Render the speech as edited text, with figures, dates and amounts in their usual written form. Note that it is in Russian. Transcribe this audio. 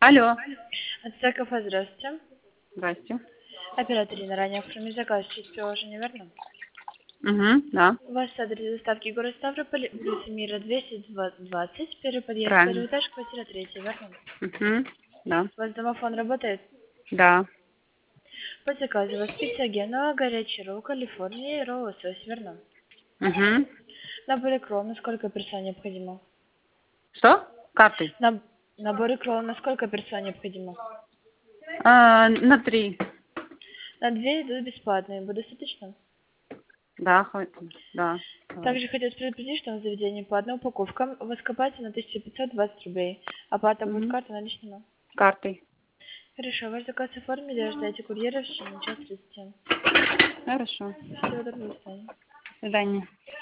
Алло. Отсека, здравствуйте. Здрасте. Оператор на ранее оформили заказ через приложение, верно? Угу, да, У вас адрес доставки город Ставрополь, улица Мира 220, первый подъезд, первый правильно. этаж, квартира 3, верно? Угу, да, У вас домофон работает? да. По заказу у вас пицца Генуа, горячий ролл, Калифорния и ролл лосось, верно? Угу. Набор икрол на сколько персон необходимо? Что? Картой? Набор икрол на сколько персон необходимо? На 3. На 2 идут бесплатные, будет достаточно? Да, хватит. Да. Давай. Также хотелось предупредить, что на заведении по одной упаковке у вас копается на 1520 рублей. Оплата будет Угу. карта наличными. Картой. Хорошо, ваш заказ оформили, ожидайте курьера в течение часа 30. Хорошо. Всего доброго, до свидания. До свидания.